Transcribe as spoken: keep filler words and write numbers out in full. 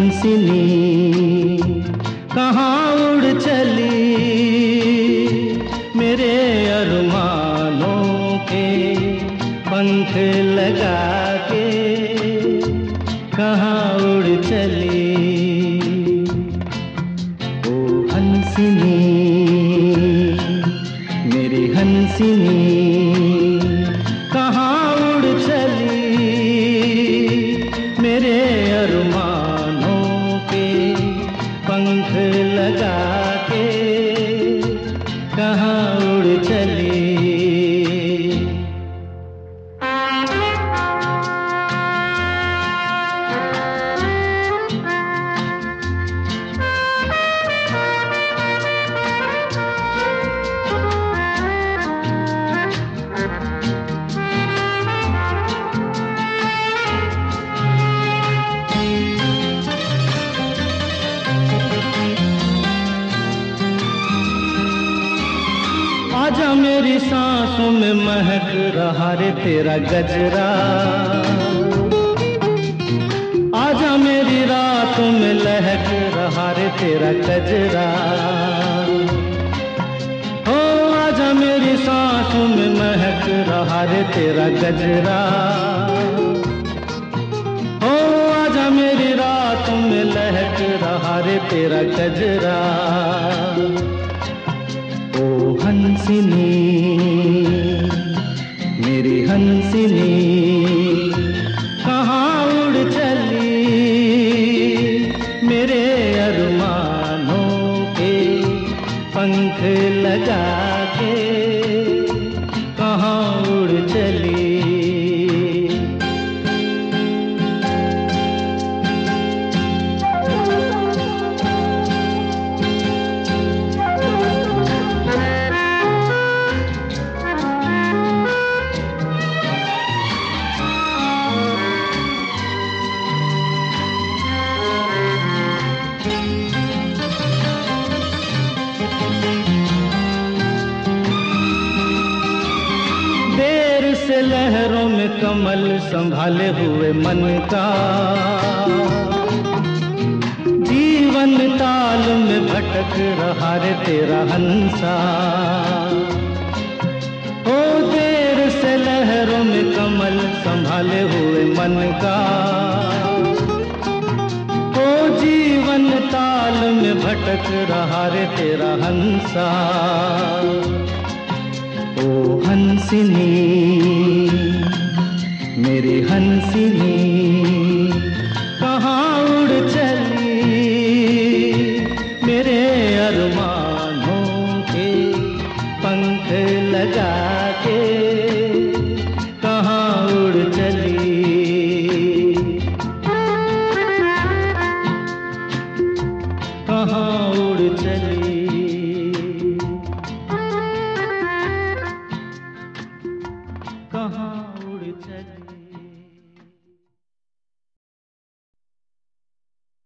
हंसनी कहाँ उड़ चली, मेरे अरमानों के पंख लगा के कहाँ उड़ चली। ओ हंसनी मेरी हंसनी कहाँ उड़ चली, मेरे अरमानों के पंख लगा के कहाँ उड़ चली। आजा मेरी सांसों में महक रहा रे तेरा गजरा, आजा मेरी रातों में लहक रहा रे तेरा गजरा। हो आजा मेरी सांसों में महक रहा रे तेरा गजरा। हो आजा मेरी रातों में लहक रहा रे तेरा गजरा। ओ हंसनी मेरी हंसनी कहाँ उड़ चली, मेरे अरमानों के पंख लगा के कहाँ उड़ चली। से लहरों में कमल संभाले हुए मन का, जीवन ताल में भटक रहा रे तेरा हंसा। ओ देर से लहरों में कमल संभाले हुए मन का, ओ जीवन ताल में भटक रहा रे तेरा हंसा। ओ हंसनी मेरी हंसनी कहाँ उड़ चली, मेरे अरमानों के पंख लगा के कहाँ उड़ चली। कहाँ उड़ चली। कहाँ उड़ चली।